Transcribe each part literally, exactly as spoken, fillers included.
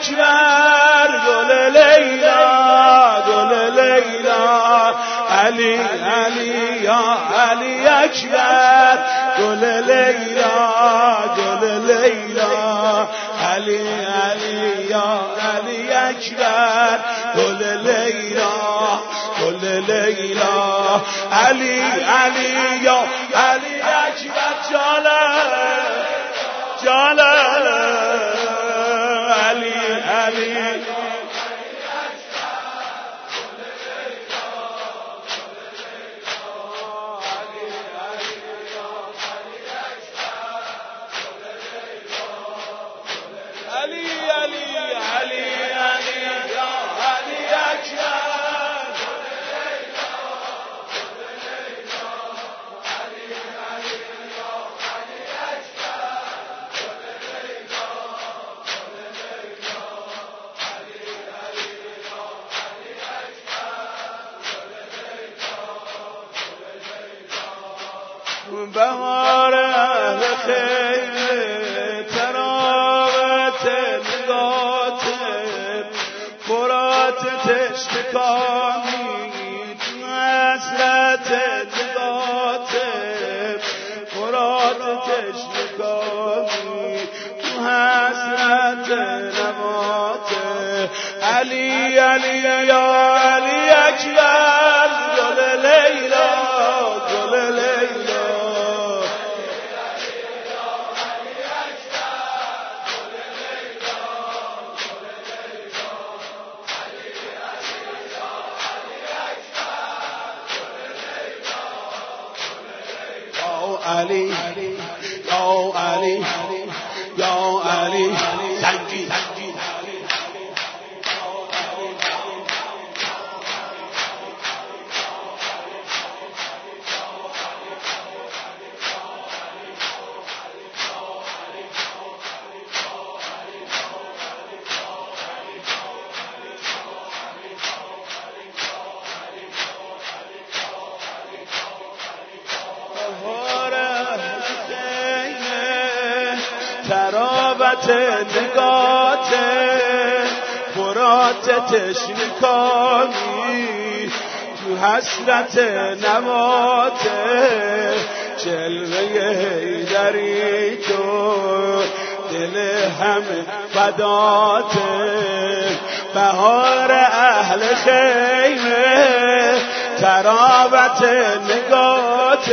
اکبر گل لیلا گل لیلا علی علی یا علی اکبر گل لیلا گل لیلا علی علی یا علی اکبر گل لیلا گل لیلا علی علی یا علی اکبر جاله جاله علی علی بهار اهل خیمه تراوت نگات فرات تشتکانی تو حسرت نگات فرات تشتکانی تو حسرت نمات علی علی یا علی اکبر گل لیلا گل لیلا علی یا علی یا علی سنگی تراوت نگات فرات تشنکانی تو حسرت نمات جلوه حیدری تو دل همه فدات بهار اهل خیمه تراوت نگات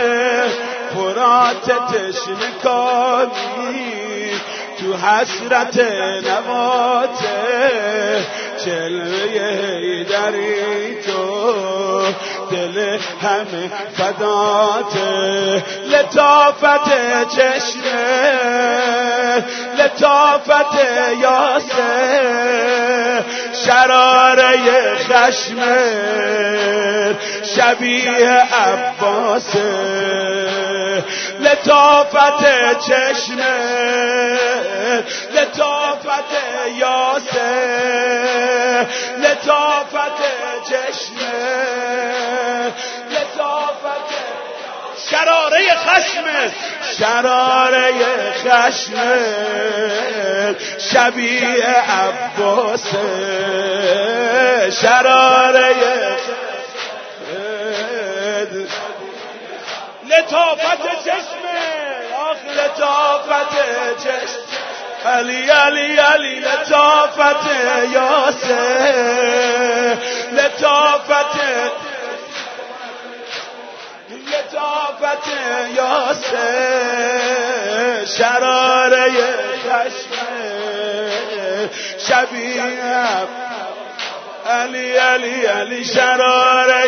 فرات تشنکانی تو حسرت نمات جلوه حیدری تو دل همه فدات لطافت چشمه لطافت یاسر شراره خشمه شبیه عباسه لطافت چشمه لطافت یاسر لطافت چشمه لطافت شراره خشمه شراره خشمه شبیه عباسه شراره لطافت چشمه آخ لطافت چشمه علی علی علی لطافت یاسر لطافت لطافت یاسر شراره خشمه شبیه علی علی علی شراره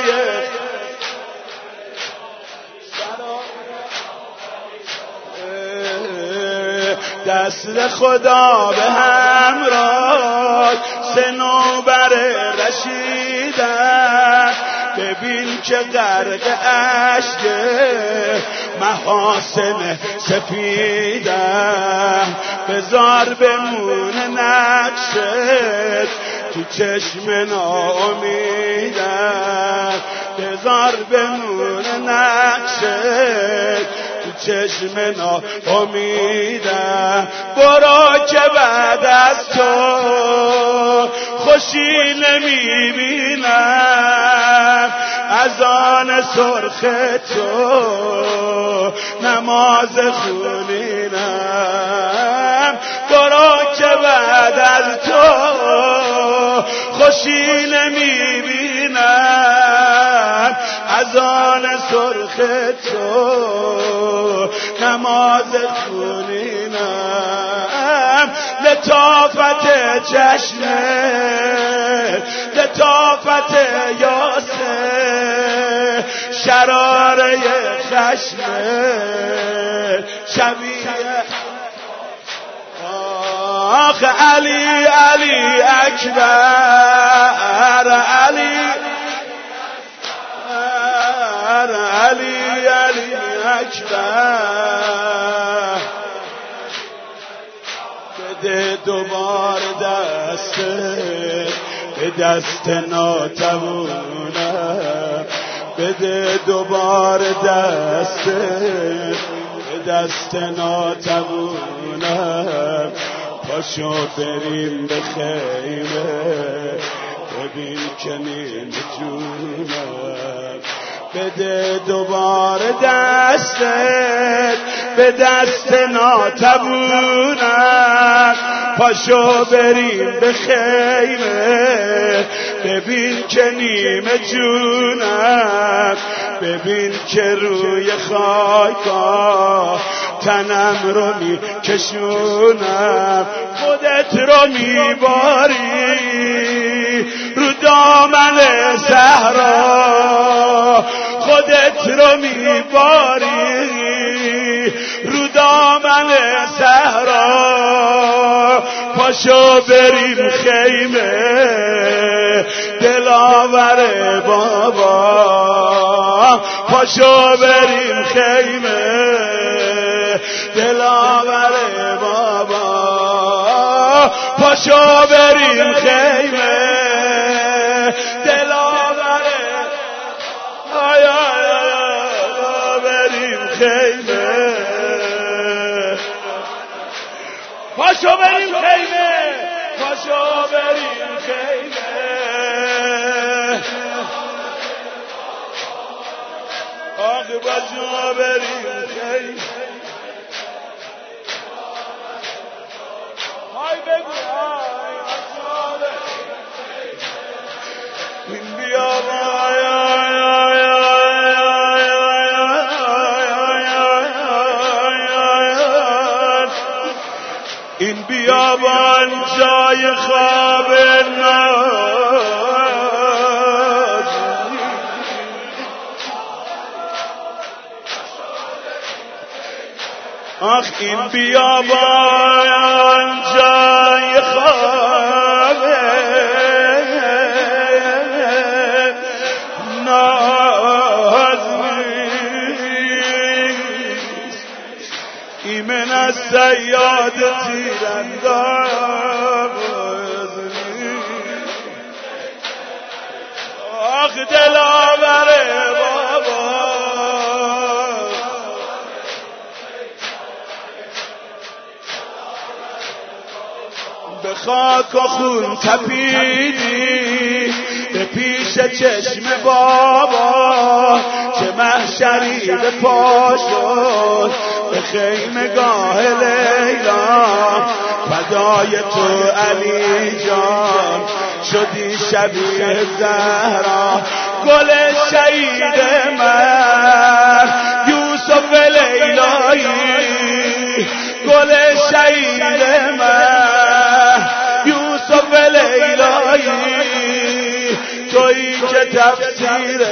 دست خدا به همراه صنوبر رشیدن ببین که غرق اشک محاسن سپیدن بذار بمونه نقشت تو چشم ناامیدن بذار بمونه نقشت تو چشم ناامیدن برو که بعد از تو خوشی نمیبینم از آن سرخ تو، نماز خونینم درا که بعد از تو خوشی نمیبینم از آن سرخ تو، نماز خونینم لطافت چشمه لطافت یاسه شراره خشمه شبیه آخ علی علی اکبر علی علی علی اکبر بده دوبار دسته به دست ناتوانم بده دوبار دسته به دست ناتوانم پاشو بریم به خیمه ببین که نیم جونم بده دوبار دستت به دست ناتوانم پاشو بریم به خیمه ببین که نیم جونم ببین که روی خاکا تنم رو میکشونم خودت رو میباری رو دامن صحرا خودت رو میباری رو دامن صحرا پاشو بریم خیمه دلاور بابا پاشو بریم خیمه دلاور بابا پاشو بریم خیمه دلاور آی آی آی بریم خیمه پاشو بریم خیمه پاشو بریم خیمه آخ پاشو بریم خیمه های بگو های این بیا آی آی آی این بیابان جای خواب ناز آخ این بیابان جای خواب ناز ایمن از سیاد تیرانداز آخ دلاور بابا به خاک و خون تپیدی به پیش چشم بابا چه محشری به پا شد به خیمگاه لیلا فدای تو علی جان شدی شبیه زهرا گل شهید من یوسف لیلایی گل شهید من یوسف لیلایی تویی که تفسیر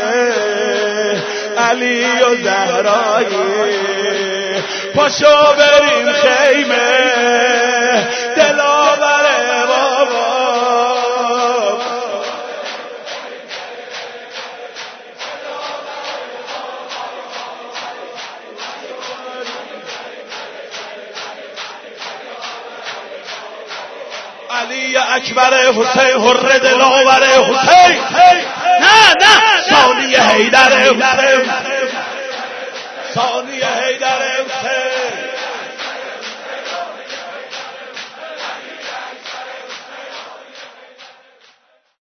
علی و زهرایی پاشو بریم خیمه دلاور بابا علی اکبر حسین حر دلاور حسین نه نه ثانی حیدر حسین ثانی حیدر